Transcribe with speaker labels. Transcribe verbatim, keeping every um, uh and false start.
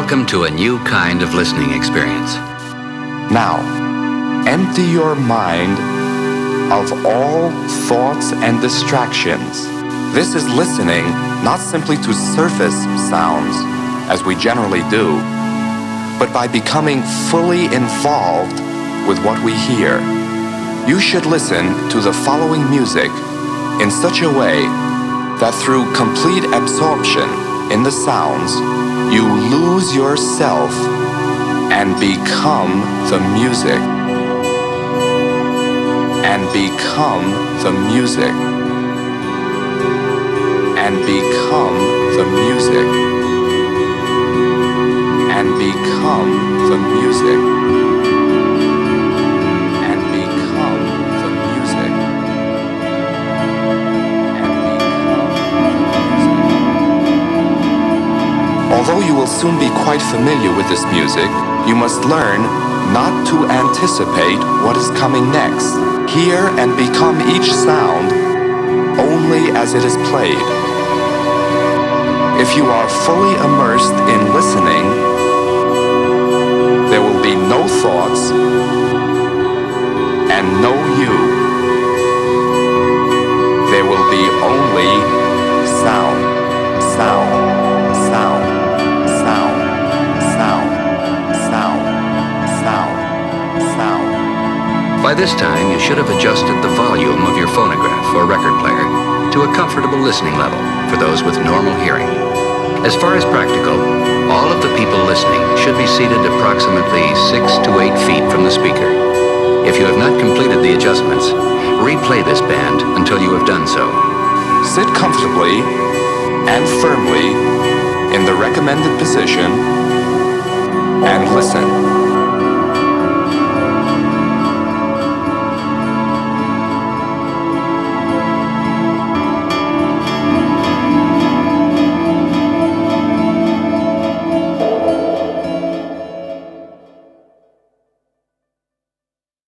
Speaker 1: Welcome to a new kind of listening experience.
Speaker 2: Now, empty your mind of all thoughts and distractions. This is listening not simply to surface sounds, as we generally do, but by becoming fully involved with what we hear. You should listen to the following music in such a way that through complete absorption in the sounds, you lose yourself and become the music. And become the music. And become the music. And become the music. And become the music. And become the music. Although you will soon be quite familiar with this music, you must learn not to anticipate what is coming next. Hear and become each sound only as it is played. If you are fully immersed in listening, there will be no thoughts and no you. There will be only sound, sound, sound, sound, sound, sound, sound, sound.
Speaker 1: By this time, you should have adjusted the volume of your phonograph or record player to a comfortable listening level for those with normal hearing. As far as practical, all of the people listening should be seated approximately six to eight feet from the speaker. If you have not completed the adjustments, replay this band until you have done so.
Speaker 2: Sit comfortably and firmly in the recommended position and listen.